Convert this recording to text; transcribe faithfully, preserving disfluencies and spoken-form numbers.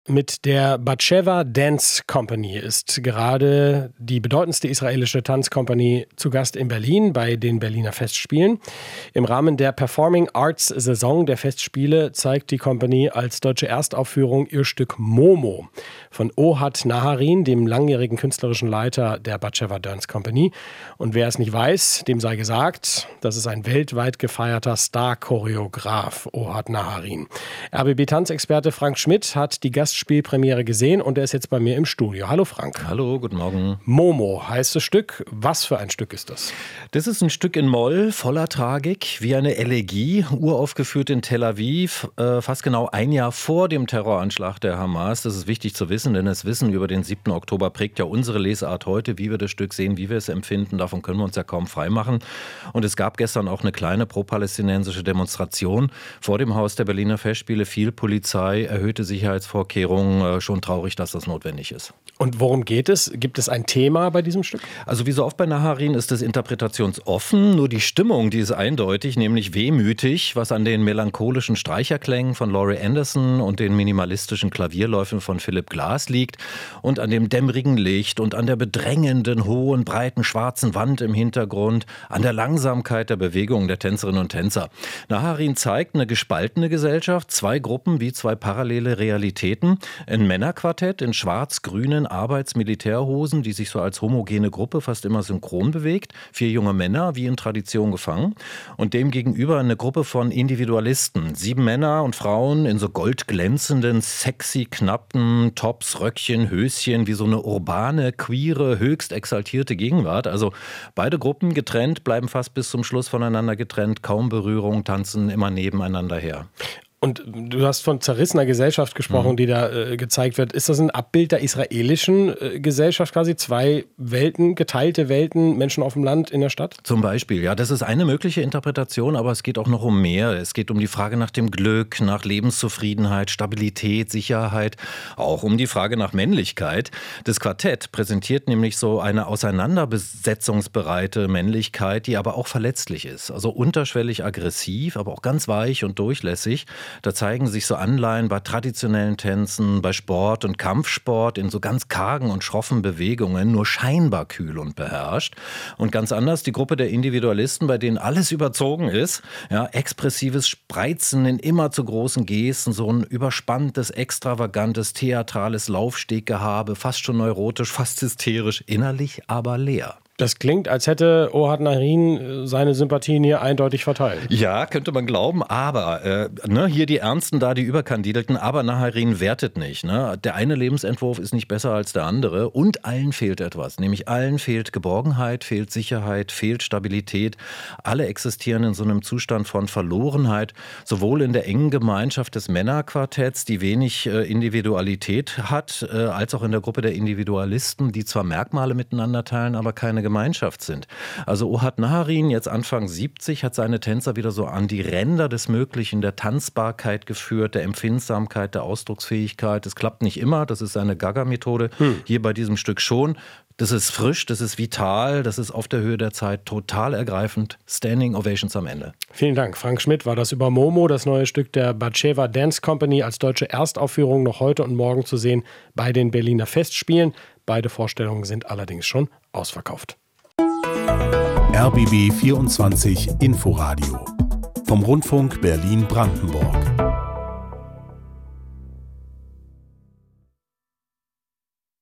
Mit der Batsheva Dance Company ist gerade die bedeutendste israelische Tanzkompanie zu Gast in Berlin bei den Berliner Festspielen. Im Rahmen der Performing Arts Saison der Festspiele zeigt die Kompanie als deutsche Erstaufführung ihr Stück Momo von Ohad Naharin, dem langjährigen künstlerischen Leiter der Batsheva Dance Company. Und wer es nicht weiß, dem sei gesagt, das ist ein weltweit gefeierter Star-Choreograf, Ohad Naharin. R B B-Tanzexperte Frank Schmidt hat die Gast Spielpremiere gesehen und er ist jetzt bei mir im Studio. Hallo Frank. Hallo, guten Morgen. Momo heißt das Stück. Was für ein Stück ist das? Das ist ein Stück in Moll, voller Tragik, wie eine Elegie, uraufgeführt in Tel Aviv, äh, fast genau ein Jahr vor dem Terroranschlag der Hamas. Das ist wichtig zu wissen, denn das Wissen über den siebten Oktober prägt ja unsere Lesart heute, wie wir das Stück sehen, wie wir es empfinden. Davon können wir uns ja kaum freimachen. Und es gab gestern auch eine kleine pro-palästinensische Demonstration vor dem Haus der Berliner Festspiele. Viel Polizei, erhöhte Sicherheitsvorkehrungen. Schon traurig, dass das notwendig ist. Und worum geht es? Gibt es ein Thema bei diesem Stück? Also wie so oft bei Naharin ist es interpretationsoffen. Nur die Stimmung, die ist eindeutig, nämlich wehmütig, was an den melancholischen Streicherklängen von Laurie Anderson und den minimalistischen Klavierläufen von Philip Glass liegt und an dem dämmerigen Licht und an der bedrängenden, hohen, breiten, schwarzen Wand im Hintergrund, an der Langsamkeit der Bewegungen der Tänzerinnen und Tänzer. Naharin zeigt eine gespaltene Gesellschaft, zwei Gruppen wie zwei parallele Realitäten. Ein Männerquartett in schwarz-grünen Arbeits-Militärhosen, die sich so als homogene Gruppe fast immer synchron bewegt. Vier junge Männer, wie in Tradition gefangen. Und dem gegenüber eine Gruppe von Individualisten. Sieben Männer und Frauen in so goldglänzenden, sexy, knappen Tops, Röckchen, Höschen, wie so eine urbane, queere, höchst exaltierte Gegenwart. Also beide Gruppen getrennt, bleiben fast bis zum Schluss voneinander getrennt. Kaum Berührung, tanzen immer nebeneinander her. Und du hast von zerrissener Gesellschaft gesprochen, mhm. die da äh, gezeigt wird. Ist das ein Abbild der israelischen äh, Gesellschaft quasi? Zwei Welten, geteilte Welten, Menschen auf dem Land, in der Stadt? Zum Beispiel, ja, das ist eine mögliche Interpretation, aber es geht auch noch um mehr. Es geht um die Frage nach dem Glück, nach Lebenszufriedenheit, Stabilität, Sicherheit, auch um die Frage nach Männlichkeit. Das Quartett präsentiert nämlich so eine auseinanderbesetzungsbereite Männlichkeit, die aber auch verletzlich ist. Also unterschwellig aggressiv, aber auch ganz weich und durchlässig. Da zeigen sich so Anleihen bei traditionellen Tänzen, bei Sport und Kampfsport in so ganz kargen und schroffen Bewegungen, nur scheinbar kühl und beherrscht. Und ganz anders die Gruppe der Individualisten, bei denen alles überzogen ist. Ja, expressives Spreizen in immer zu großen Gesten, so ein überspanntes, extravagantes, theatrales Laufsteggehabe, fast schon neurotisch, fast hysterisch, innerlich aber leer. Das klingt, als hätte Ohad Naharin seine Sympathien hier eindeutig verteilt. Ja, könnte man glauben, aber äh, ne, hier die Ernsten, da die Überkandidelten, aber Naharin wertet nicht. Ne? Der eine Lebensentwurf ist nicht besser als der andere und allen fehlt etwas. Nämlich allen fehlt Geborgenheit, fehlt Sicherheit, fehlt Stabilität. Alle existieren in so einem Zustand von Verlorenheit, sowohl in der engen Gemeinschaft des Männerquartetts, die wenig äh, Individualität hat, äh, als auch in der Gruppe der Individualisten, die zwar Merkmale miteinander teilen, aber keine Gemeinschaft sind. Also Ohad Naharin, jetzt Anfang siebzig, hat seine Tänzer wieder so an die Ränder des Möglichen, der Tanzbarkeit geführt, der Empfindsamkeit, der Ausdrucksfähigkeit. Es klappt nicht immer, das ist seine Gaga-Methode. Hm. Hier bei diesem Stück schon. Das ist frisch, das ist vital, das ist auf der Höhe der Zeit, total ergreifend. Standing Ovations am Ende. Vielen Dank. Frank Schmidt war das über Momo, das neue Stück der Batsheva Dance Company, als deutsche Erstaufführung noch heute und morgen zu sehen bei den Berliner Festspielen. Beide Vorstellungen sind allerdings schon ausverkauft. R B B vierundzwanzig Inforadio vom Rundfunk Berlin-Brandenburg.